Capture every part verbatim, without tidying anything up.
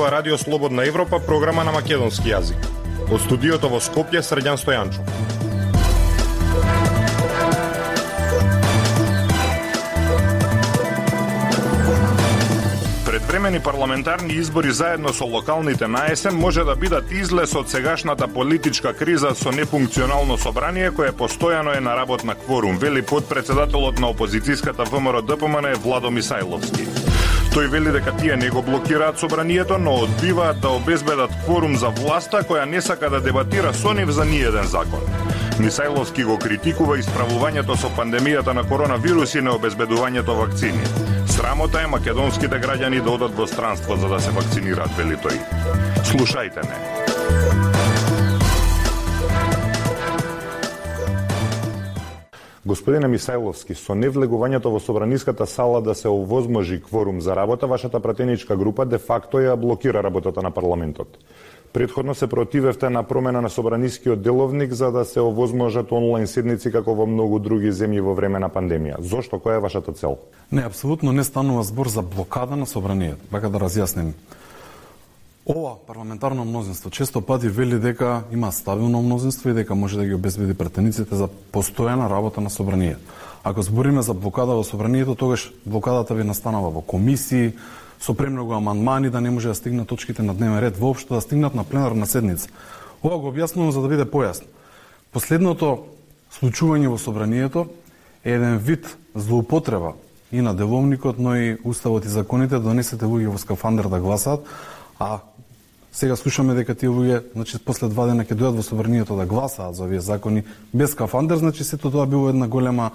ова Радио Слободна Европа, програма на македонски јазик. Од студиото во Скопје, Срđan Стојанчов. Предвремени парламентарни избори заедно со локалните на есен може да бидат излез од сегашната политичка криза со нефункционално собрание кое постојано е на работ на кворум, вели подпредседателот на опозицијската ВМРО Д П М Н Владо Мисајловски. Тој вели дека тие не го блокираат собранието, но одбиваат да обезбедат кворум за власта која не сака да дебатира со нив за ниеден закон. Мисајловски го критикува исправувањето со пандемијата на коронавирус и необезбедувањето вакцини. Срамота е македонските граѓани да одат во странство за да се вакцинираат, вели тој. Слушајте ме. Господине Мисајловски, со невлегувањето во собраниската сала да се овозможи кворум за работа, вашата пратеничка група де факто ја блокира работата на парламентот. Претходно се противевте на промена на собранискиот деловник за да се овозможат онлайн седници како во многу други земји во време на пандемија. Зошто? Која е вашата цел? Не, апсолутно не станува збор за блокада на собранието. Бака да разјасним. Ова парламентарно мнозинство често пати вели дека има стабилно мнозинство и дека може да ги обезбеди претениците за постојана работа на собранието. Ако збориме за блокада во собранието, тогаш блокадата би настанала во комисии, со премногу амандмани да не може да стигнат точките на дневен ред, воопшто да стигнат на пленарна седница. Ова го објаснувам за да биде појасно. Последното случување во собранието е еден вид злоупотреба и на деловникот, но и уставот и законите да донесете луѓе во скафандер да гласаат, а сега слушаме дека тие луѓе, значи после два дена ќе дојдат во собранието да гласаат за овие закони без скафандер, значи сето тоа било една голема,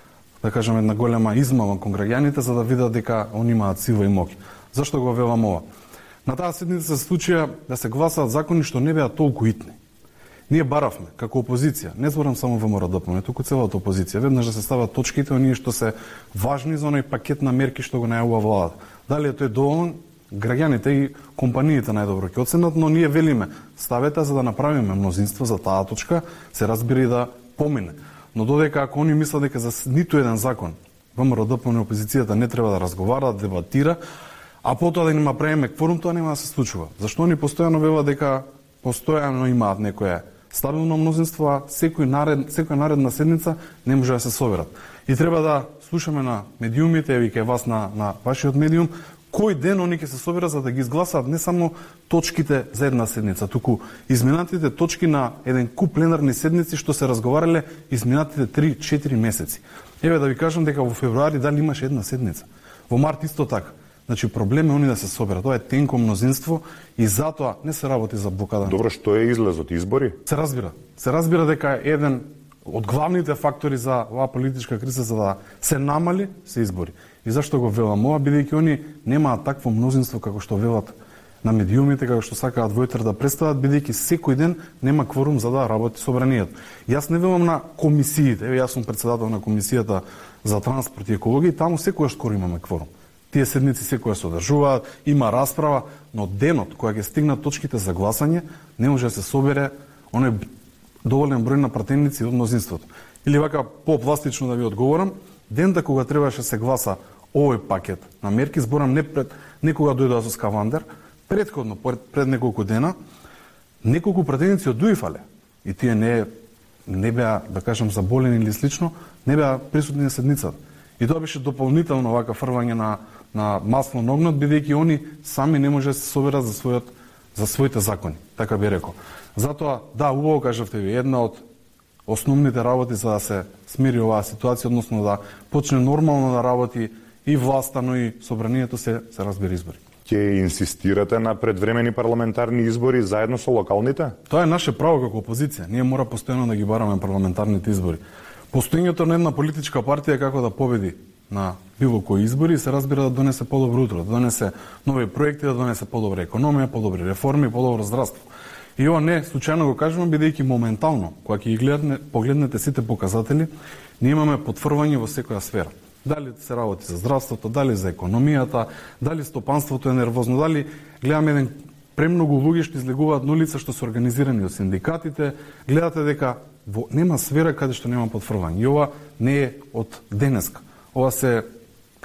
да кажеме, една голема измама кон граѓаните за да видат дека они имаат сила и моќ. Зашто го велам ова? На таа седница се случија да се гласаат закони што не беа толку итни. Ние баравме како опозиција, не зборам само ВМРО Д П М Н, туку целата опозиција, веднаш да се стават точките оние што се важни за оној пакет на мерки што го најавува владата. Дали е тој доволен? Граѓаните и компаниите најдобро ќе оценат, но ние велиме ставете за да направиме мнозинство за таа точка, се разбира и да помине. Но додека ако они мислат дека за ниту еден закон ВМРО Д П М Н опозицијата не треба да разговара, да дебатира, а потоа да нема правиме кворум, тоа нема да се случува. Зашто они постојано велат дека постојано имаат некое стабилно мнозинство, а секој наред, секоја наредна седница не може да се соберат. И треба да слушаме на медиумите, еви кај вас на, на вашиот медиум, кој ден они ќе се соберат за да ги изгласаат не само точките за една седница, туку изминатите точки на еден куп пленарни седници што се разговарале изминатите три-четири месеци. Еве да ви кажам дека во февруари дали имаше една седница. Во март исто така. Значи проблем е они да се соберат. Тоа е тенко мнозинство и затоа не се работи за блокада. Добро, што е излезот, избори? Се разбира. Се разбира дека еден од главните фактори за оваа политичка криза за да се намали се избори. И зашто го велам ова, бидејќи они немаат такво мнозинство како што велат на медиумите, како што сакаат во утре да представат, бидејќи секој ден нема кворум за да работи собранието. Јас не велам на комисиите, еве јас сум председател на комисијата за транспорт и екологија, таму секогаш скоро имаме кворум. Тие седници секоја се одржуваат, има расправа, но денот кога ќе стигнат точките за гласање, не може да се собере оној доволен број на пратеници од мнозинството. Или вака по-пластично да ви одговорам, дента кога требаше се гласа овој пакет на мерки, зборам не пред некога дојдоа со скафандер, предходно пред, пред неколку дена, неколку пратеници од Дуифале и тие не не беа, да кажам, заболени или слично, не беа присутни на седницата. И тоа беше дополнително вака фрвање на на масло на огнот, бидејќи они сами не може да се соберат за својот за своите закони, така би рекол. Затоа, да, убаво кажавте ви, една од основните работи за да се смири оваа ситуација, односно да почне нормално да работи и власта, но и собранието се се разбира избори. Ќе инсистирате на предвремени парламентарни избори заедно со локалните? Тоа е наше право како опозиција. Ние мора постојано да ги бараме парламентарните избори. Постоењето на една политичка партија како да победи на било кои избори се разбира да донесе подобро утро, да донесе нови проекти, да донесе подобра економија, подобри реформи, подобро здравство. И ова не случајно го кажувам, бидејќи моментално, кога ќе ги гледате, погледнете сите показатели, ние имаме потврдување во секоја сфера. Дали се работи за здравството, дали за економијата, дали стопанството е нервозно, дали гледаме еден премногу луѓе што излегуваат на улица што се организирани од синдикатите, гледате дека во, нема сфера каде што нема потврдување. И ова не е од денеска. Ова се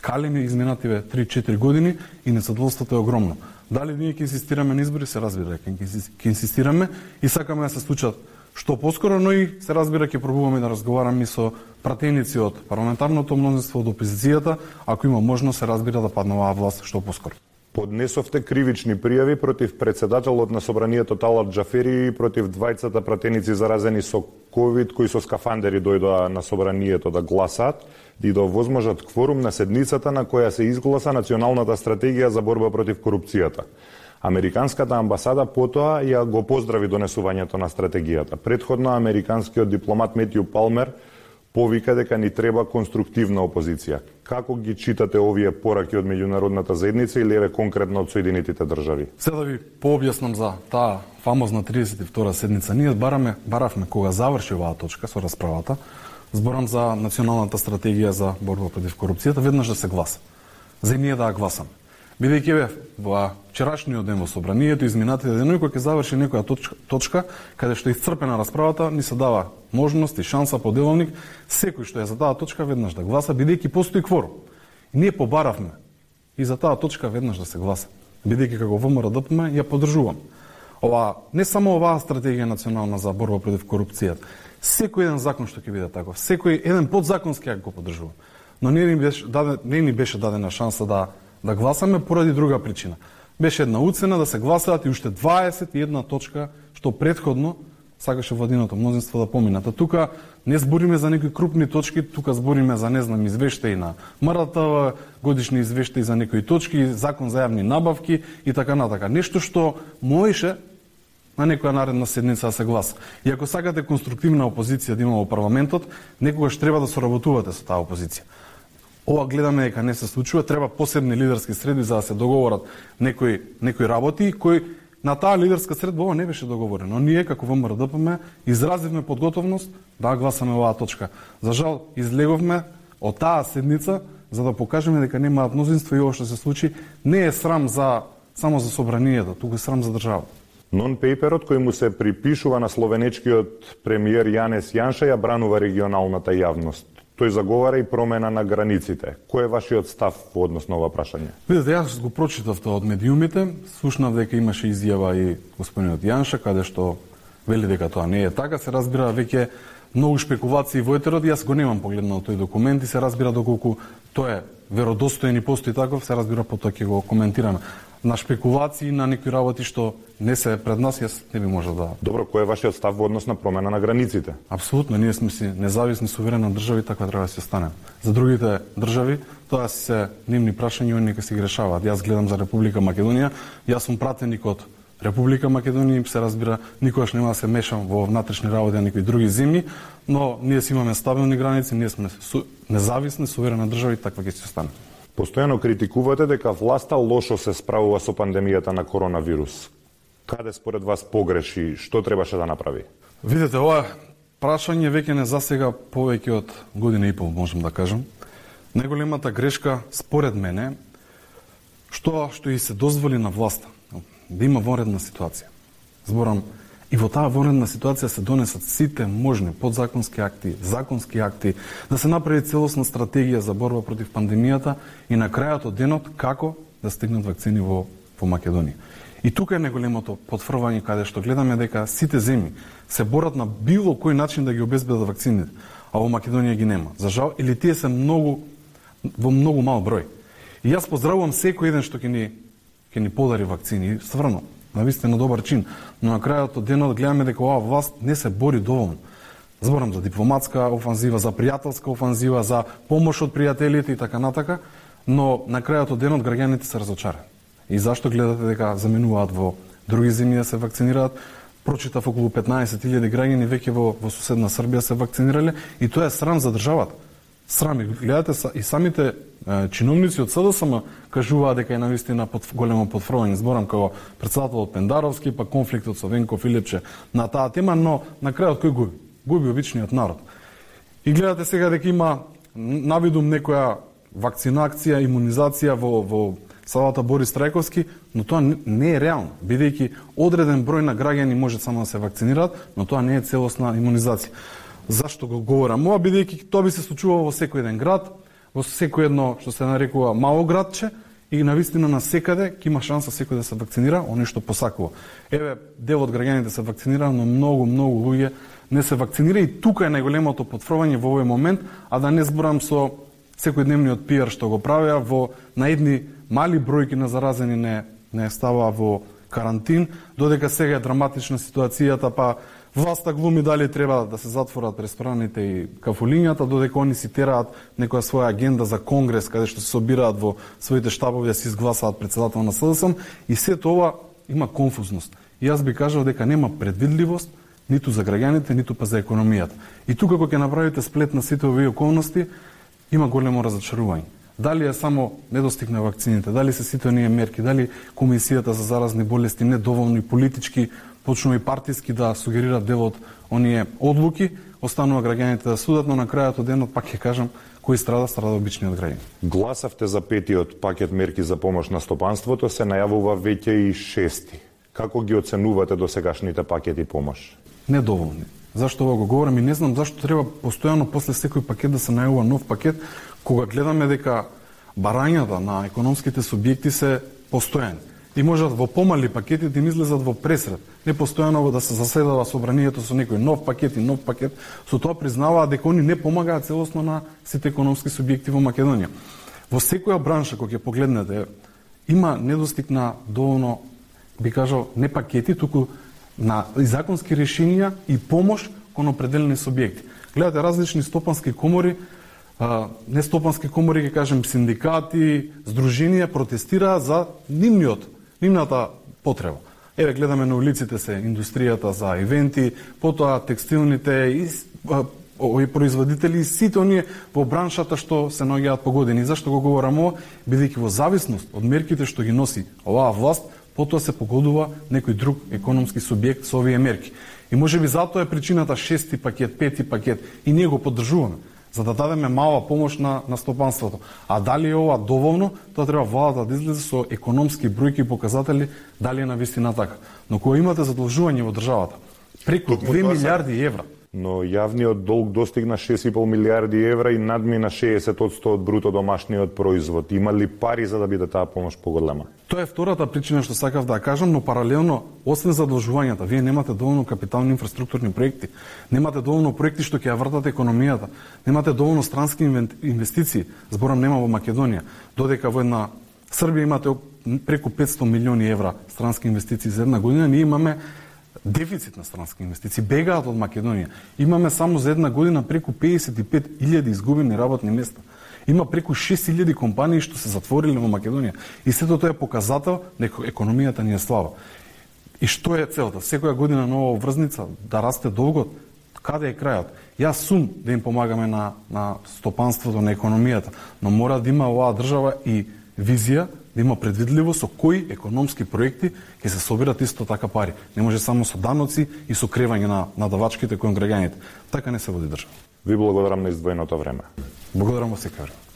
ткалиме изминативе три-четири години и незадоволството е огромно. Дали ние ќе инсистираме на избори, се разбира дека ќе инсистираме и сакаме да се случат што поскоро, но и се разбира ќе пробуваме да разговараме со пратеници од парламентарното мнозинство, од опозицијата, ако има можност се разбира да падне оваа власт што поскоро. Поднесовте кривични пријави против председателот на собранието Талат Џафери и против двајцата пратеници заразени со ковид кои со скафандери дојдоа на собранието да гласаат и да овозможат кворум на седницата на која се изгласа националната стратегија за борба против корупцијата. Американската амбасада потоа ја го поздрави донесувањето на стратегијата. Претходно американскиот дипломат Метју Палмер повика дека ни треба конструктивна опозиција. Како ги читате овие пораки од меѓународната заедница или еве конкретно од Соединетите држави? Сега да ви пообјаснам за таа фамозна тридесет и втора седница. Ние бараме, баравме кога заврши оваа точка со расправата, зборам за националната стратегија за борба против корупцијата, веднаш да се гласа. За ние да ја гласаме. Бидејќи бе во вчерашниот ден во собранието, изминатите денови, кога ќе заврши некоја точка, точка каде што е исцрпена расправата, ни се дава можност и шанса по деловник секој што е за таа точка веднаш да гласа, бидејќи постои кворум. И ние побаравме и за таа точка веднаш да се гласа. Бидејќи како ВМРО-ДПМ ја поддржувам. Ова не само оваа стратегија национална за борба против корупцијата, секој еден закон што ќе биде таков, секој еден подзаконски акт го поддржувам. Но не ни беше дадена, не ни беше дадена шанса да да гласаме поради друга причина. Беше една уцена да се гласаат и уште дваесет и една точка што претходно сакаше владиното мнозинство да поминат. А тука не збориме за некои крупни точки, тука збориме за, не знам, извештаи на МРТВ, годишни извештаи за некои точки, закон за јавни набавки и така натака. Нешто што можеше на некоја наредна седница да се гласа. И ако сакате конструктивна опозиција да има во парламентот, некогаш треба да соработувате со таа опозиција. Ова гледаме дека не се случува, треба посебни лидерски средби за да се договорат некои некои работи кои на таа лидерска средба ова не беше договорено. Ние како ВМРО-ДПМ изразивме подготовност да гласаме оваа точка. За жал излеговме од таа седница за да покажеме дека немаат мнозинство и ова што се случи не е срам за само за собранието, туку е срам за државата. Нон-пейперот кој му се припишува на словенечкиот премиер Јанес Јанша ја бранува регионалната јавност. Тој заговара и промена на границите. Кој е вашиот став во однос на ова прашање? Видете, јас го прочитав тоа од медиумите, слушнав дека имаше изјава и господинот Јанша, каде што вели дека тоа не е така, се разбира веќе многу шпекулации во етерот, јас го немам погледнал тој документ и се разбира доколку тоа е веродостоен и постои таков, се разбира потоа ќе го коментираме. На шпекулации, на некои работи што не се пред нас, јас не би можел да... Добро, кој е вашиот став во однос на промена на границите? Апсолутно, ние сме си независни, суверена држава и така треба да се остане. За другите држави, тоа си се нивни прашања и они нека си ги решаваат. Јас гледам за Република Македонија, јас сум пратеник од Република Македонија, се разбира, никогаш нема да се мешам во внатрешни работи на некои други земји, но ние си имаме стабилни граници, ние сме су... независни, суверена држава и таква ќе си остане. Постојано критикувате дека власта лошо се справува со пандемијата на коронавирус. Каде според вас погреши, што требаше да направи? Видете, ова прашање веќе не засега повеќе од година и пол, можам да кажам. Најголемата грешка, според мене, што што и се дозволи на власта да има вонредна ситуација. Зборам, и во таа вонредна ситуација се донесат сите можни подзаконски акти, законски акти, да се направи целосна стратегија за борба против пандемијата и на крајот од денот како да стигнат вакцини во, во Македонија. И тука е најголемото потврдување каде што гледаме дека сите земји се борат на било кој начин да ги обезбедат вакцините, а во Македонија ги нема. За жал, или тие се многу во многу мал број. И јас поздравувам секој еден што ќе ни ќе ни подари вакцини, стварно, навистина добар чин, но на крајот од денот гледаме дека оваа власт не се бори доволно. Зборам за дипломатска офанзива, за пријателска офанзива, за помош од пријателите и така натака, но на крајот од денот граѓаните се разочарани. И зашто гледате дека заменуваат во други земји да се вакцинираат? Прочитав околу петнаесет илјади граѓани веќе во, во соседна Србија се вакцинирале и тоа е срам за државата. Срам. И гледате и самите е, чиновници од СДСМ кажуваат дека е навистина под, големо потфрвање. Зборам како председателот Пендаровски, па конфликтот со Венко Филипче на таа тема, но на крајот кој губи? Губи обичниот народ. И гледате сега дека има навидум некоја вакцинација, имунизација во, во салата Борис Трајковски, но тоа не е реално, бидејќи одреден број на граѓани може само да се вакцинираат, но тоа не е целосна имунизација. Зашто го говорам ова? Бидејќи тоа би се случувало во секој еден град, во секој едно што се нарекува мало градче и навистина на секаде ќе има шанса секој да се вакцинира, оној што посакува. Еве, дел од граѓаните се вакцинира, но многу, многу луѓе не се вакцинира и тука е најголемото потврдување во овој момент, а да не зборам со секојдневниот пиар што го правеа во на едни мали бројки на заразени не не става во карантин, додека сега е драматична ситуацијата, па власта глуми дали треба да се затворат рестораните и кафулињата, додека они си тераат некоја своја агенда за конгрес, каде што се собираат во своите штабови да се изгласаат председател на СДСМ, и сето ова има конфузност. И јас би кажал дека нема предвидливост ниту за граѓаните, ниту па за економијата. И тука кога ќе направите сплет на сите овие околности, има големо разочарување. Дали е само недостиг на вакцините, дали се сите оние мерки, дали Комисијата за заразни болести недоволно и политички, почнува и партиски да сугерираат дел од оние одлуки, останува граѓаните да судат, но на крајот од денот пак ќе кажам кој страда, страда обичниот граѓан. Гласавте за петиот пакет мерки за помош на стопанството, се најавува веќе и шести. Како ги оценувате досегашните пакети помош? Недоволни. Зашто ова го говорам и не знам зашто треба постојано после секој пакет да се најавува нов пакет, кога гледаме дека барањата на економските субјекти се постојани. И можат во помали пакети да им излезат во пресред. Не постојано да се заседава собранието со некој нов пакет и нов пакет, со тоа признаваат дека они не помагаат целосно на сите економски субјекти во Македонија. Во секоја бранша кога ќе погледнете, има недостиг на доволно, би кажал, не пакети, туку на законски решенија и помош кон определени субјекти. Гледате различни стопански комори, а, не стопански комори, ќе кажем синдикати, здруженија протестираат за нивниот, нивната потреба. Еве гледаме на улиците се индустријата за ивенти, потоа текстилните и овие производители и сите оние во браншата што се наоѓаат по години. Зашто го говорам ова? Бидејќи во зависност од мерките што ги носи оваа власт, потоа се погодува некој друг економски субјект со овие мерки. И можеби затоа е причината шести пакет, пети пакет, и ние го поддржуваме, за да дадеме мала помош на, на стопанството. А дали е ова доволно, тоа треба владата да излезе со економски бројки и показатели дали е навистина така. Но кога имате задолжување во државата, преку две милиарди евра, но јавниот долг достигна шест и пол милиарди евра и надмина шеесет одсто од бруто домашниот производ. Има ли пари за да биде таа помош поголема? Тоа е втората причина што сакав да кажам, но паралелно, освен задолжувањата, вие немате доволно капитални инфраструктурни проекти, немате доволно проекти што ќе ја вртат економијата, немате доволно странски инвестиции, зборам нема во Македонија, додека во една Србија имате преку петсто милиони евра странски инвестиции за една година, ние имаме дефицит на странски инвестиции, бегаат од Македонија. Имаме само за една година преку педесет и пет илјади изгубени работни места. Има преку шест илјади компании што се затвориле во Македонија. И сето тоа е показател дека економијата ни е слаба. И што е целта? Секоја година нова врзница, да расте долгот. Каде е крајот? Јас сум да им помагаме на, на стопанството, на економијата, но мора да има оваа држава и визија, да има предвидливост со кои економски проекти ќе се собират исто така пари. Не може само со даноци и со кревање на, на давачките кон граѓаните. Така не се води држава. Ви благодарам на издвоеното време. Благодарам во секој време.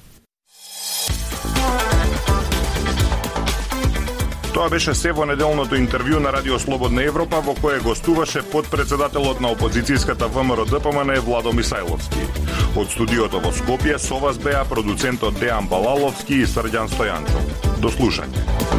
Тоа беше се во неделното интервју на Радио Слободна Европа, во кое гостуваше подпредседателот на опозицијската ВМРО-ДПМН Владо Мисајловски. Од студиото во Скопје со вас беа продуцентот Дејан Балаловски и Срđan Стојанчов. До слушање.